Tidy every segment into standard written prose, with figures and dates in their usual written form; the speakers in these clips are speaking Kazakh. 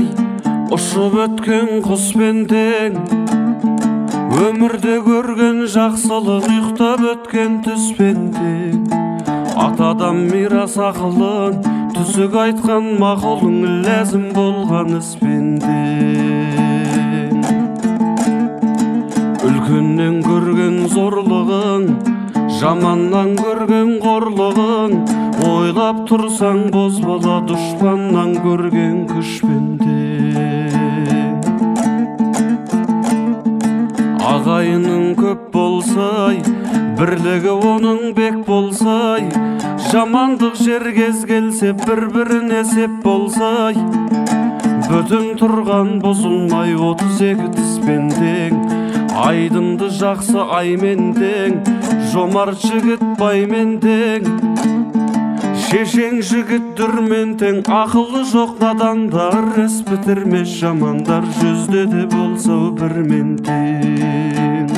болсай, ұшып өткен құспен тең. Өмірде көрген жақсылық ұйықтап өткен түспен тең. Атадан мирас ақылың, түсік айтқан мақұлың, ләзім болған іспен тең. Үлкеннен көрген зорлығың, жаманнан көрген қорлығың, ойлап тұрсаң бозбала дұшпаннан көрген күшпен тең. Ағайының көп болсай, бірлігі оның бек болсай, жамандық жергез келсе бір-біріне сеп болсай, бүтін тұрған бұзылмай 32 тіспен тең. Айдынды жақсы аймен тең, жомарт жігіт баймен тең. Шешең жігіт дүрмен тең, ақылы жоқ надандар, іс бітірмес жамандар, жүзде де болса бірмен тең.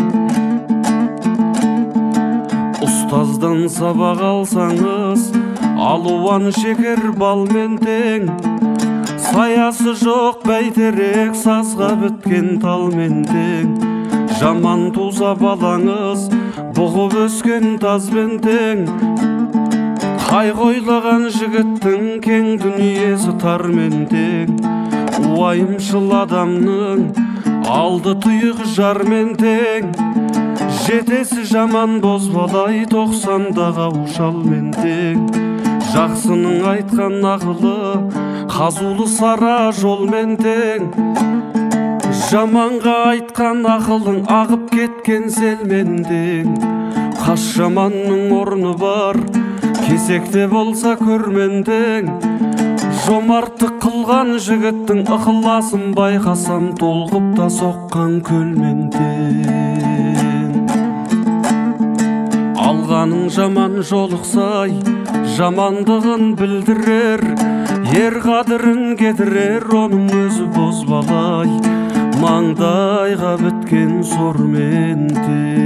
Ұстаздан сабақ алсаңыз, алуан шекер балмен тең. Саясы жоқ бәйтерек, сазға біткен талмен тең. Жаман туза балаңыз, бұғып өскен тазбен тең. Қайғойлаған жігіттің кең дүниесі тармен тең. Уайымшыл адамның алды тұйық жармен тең. Жетесі жаман бозбалай 90-дағы ушалмен тең. Жақсының айтқан ақылы, қазулы сара жолмен тең. Жаманға айтқан ақылың, ағып кеткен селмен тең. Қас жаманның орны бар, кесекте болса көрмен тең. Жомарттық қылған жігіттің ықыласын байқасам, толқып та соққан көлмен тең. Алғаның жаман жолықсай, жамандығын білдірер, ер қадірін кетірер, оның өзі бозбалай, маңдайға біткен сормен тең.